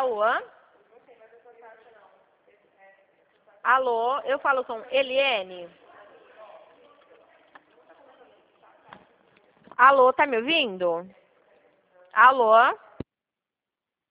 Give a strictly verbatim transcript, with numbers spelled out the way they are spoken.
Alô? Alô? Eu falo com Eliene? Alô, tá me ouvindo? Alô?